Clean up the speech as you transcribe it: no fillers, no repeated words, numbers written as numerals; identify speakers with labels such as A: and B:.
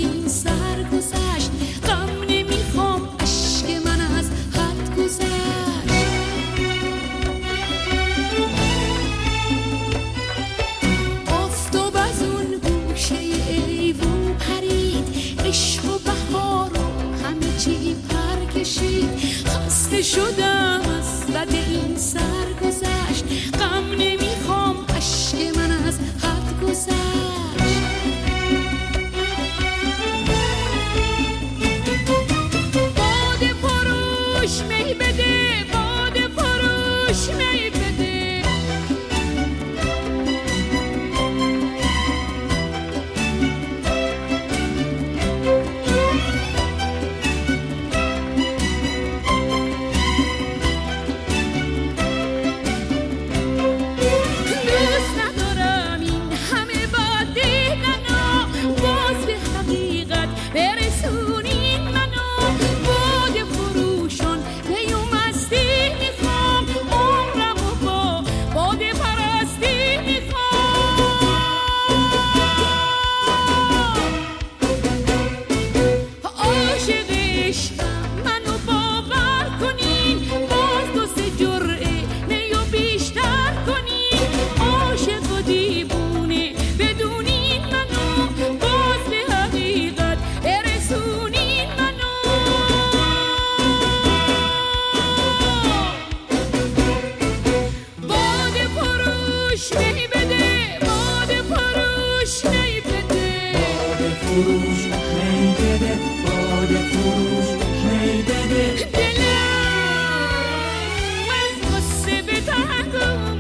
A: این سر گذشت، غم نمیخوام عشق من از حد گذشت. آفتاب از اون گوشه ایوون پرید، عشق و بهار و همه چی پر کشید. خسته شدم از بد این سر گذشت، غم نمیخوام عشق من از حد گذشت. باده فروش می بده، باده فروش می بده. دوست ندارم این همه بد دیدنو، باز به حقیقت برسونین منو. باده فروشان می و مستی میخوام، عمرمو با باده پرستی میخوام. عاشق عشقم منو باور کنین، باز دو سه جرعه می و بیشتر کنین. عاشق و دیوونه بدونین منو، باز به حقیقت برسونین منو. باده فروش می بده، باده فروش می بده.
B: باده فروش می بده، باده فروش می بده.
A: دلم از غصه به تنگ